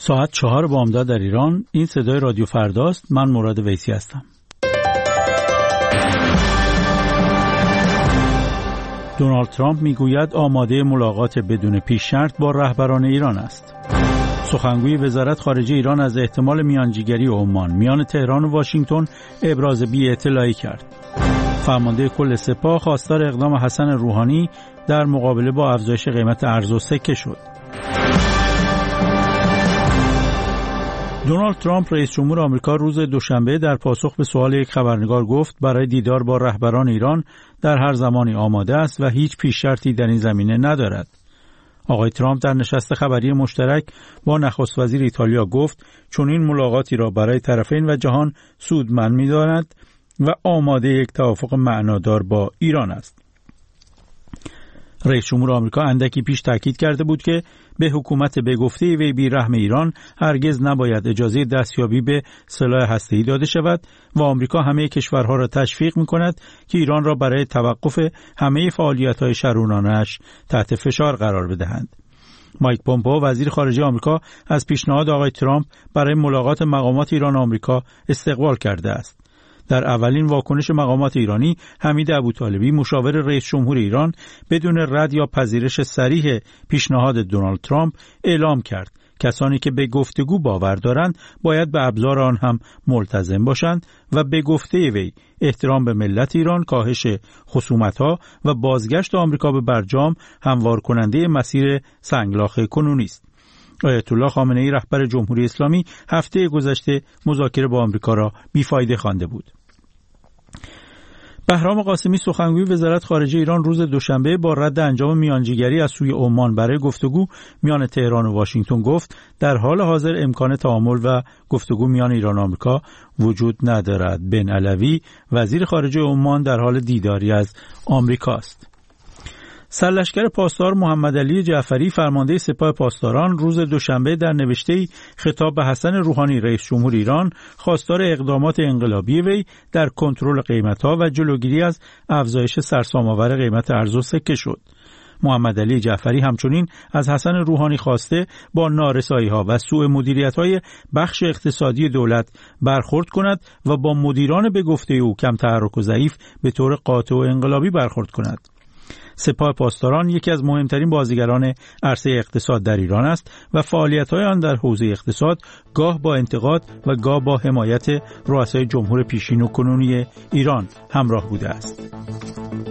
ساعت 4 بامداد در ایران. این صدای رادیو فرداست. من مراد ویسی هستم. دونالد ترامپ میگوید آماده ملاقات بدون پیش شرط با رهبران ایران است. سخنگوی وزارت خارجه ایران از احتمال میانجیگری عمان میان تهران و واشنگتن ابراز بی‌اطلاعی کرد. فرمانده کل سپاه خواستار اقدام حسن روحانی در مقابله با افزایش قیمت ارز و سکه شد. دونالد ترامپ رئیس جمهور آمریکا روز دوشنبه در پاسخ به سوال یک خبرنگار گفت برای دیدار با رهبران ایران در هر زمانی آماده است و هیچ پیش شرطی در این زمینه ندارد. آقای ترامپ در نشست خبری مشترک با نخست وزیر ایتالیا گفت چون این ملاقاتی را برای طرفین و جهان سودمند می‌داند و آماده یک توافق معنادار با ایران است. رئیس جمهور آمریکا اندکی پیش تاکید کرده بود که به حکومت به گفته وی بی‌رحم ایران هرگز نباید اجازه دستیابی به سلاح هسته‌ای داده شود و آمریکا همه کشورها را تشویق می‌کند که ایران را برای توقف همه فعالیت‌های شرورانه‌اش تحت فشار قرار بدهند. مایک پومپئو وزیر خارجه آمریکا از پیشنهاد آقای ترامپ برای ملاقات مقامات ایران و آمریکا استقبال کرده است. در اولین واکنش مقامات ایرانی، حمید ابوطالبی مشاور رئیس جمهور ایران بدون رد یا پذیرش صریح پیشنهاد دونالد ترامپ اعلام کرد کسانی که به گفتگو باور دارند باید به ابزار آن هم ملتزم باشند و به گفته وی احترام به ملت ایران، کاهش خصومت‌ها و بازگشت آمریکا به برجام هموار کننده مسیر سنگلاخ کنونی است. آیت الله خامنه‌ای رهبر جمهوری اسلامی هفته گذشته مذاکره با آمریکا را بیفایده خوانده بود. بهرام قاسمی سخنگوی وزارت خارجه ایران روز دوشنبه با رد انجام میانجیگری از سوی عمان برای گفتگو میان تهران و واشنگتن گفت در حال حاضر امکان تعامل و گفتگو میان ایران و آمریکا وجود ندارد. بن علوی وزیر خارجه عمان در حال دیداری از آمریکا است. سرلشکر پاسدار محمد علی جعفری فرمانده سپاه پاسداران روز دوشنبه در نوشته‌ای خطاب به حسن روحانی رئیس جمهور ایران خواستار اقدامات انقلابی وی در کنترل قیمت‌ها و جلوگیری از افزایش سرسام‌آور قیمت ارز و سکه شد. محمد علی جعفری همچنین از حسن روحانی خواسته با نارسایی‌ها و سوء مدیریت‌های بخش اقتصادی دولت برخورد کند و با مدیران به گفته او کم تحرک و ضعیف به طور قاطع و انقلابی برخورد کند. سپاه پاسداران یکی از مهمترین بازیگران عرصه اقتصاد در ایران است و فعالیت‌های آن در حوزه اقتصاد گاه با انتقاد و گاه با حمایت رؤسای جمهور پیشین و کنونی ایران همراه بوده است.